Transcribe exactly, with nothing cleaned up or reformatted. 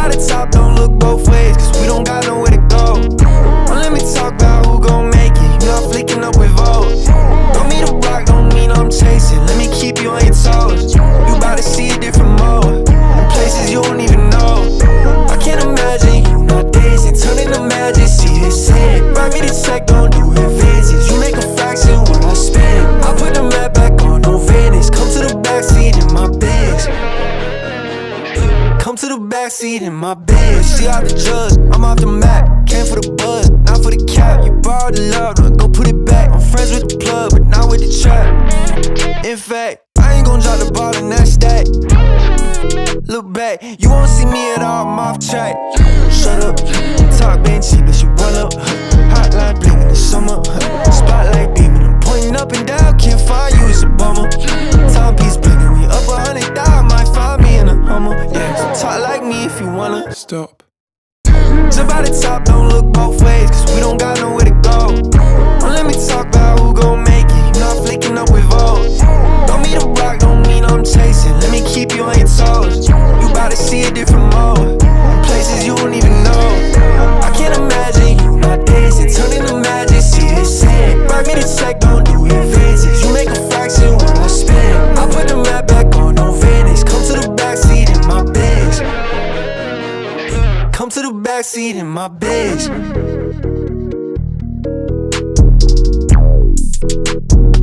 by the top, don't look both ways, cause we don't got nowhere to go. Don't let me talk about who gon' make it, you not flicking up with Vogue. Don't mean to rock, don't mean I'm chasing, let me keep you on your toes. You bout to see a different mode, in places you don't even know. I can't imagine you not dancing, turning to magic, see it said. Write me the check, don't do advances, you make a fraction what I spend. I put the map back on, no Venice, come to the backseat in my Benz. Come to the backseat in my Benz. See out the drugs, I'm off the map. Came for the buzz, not for the cap. You borrowed the love, now go put it back. I'm friends with the plug, but not with the trap. In fact, I ain't gon' drop the ball and that's that. Look back, you won't see me at all, I'm off track. Shut up, talk been cheap, but you run up. Hotline bling in the summer, spotlight beaming, I'm pointing up and down, can't find you, it's a bummer. Timepiece blinging, we up a hundred thousand, might find me in a Hummer. Yeah, so talk like me if you wanna. Stop. Jump out the top, don't look both ways, cause we don't got nowhere to go. Don't let me talk about who gon' make it, you not flicking up with Vogue. Don't mean to rock, don't mean I'm chasing, let me keep you on your toes. You bout to see a different mode, in places you don't even know. I can't imagine you not dancing, turning to magic, see it said. Write me the check, don't do advances, you make a fraction what I spend. I put the map back on, no Venice, come to the backseat in my Benz. Come to the backseat in my Benz.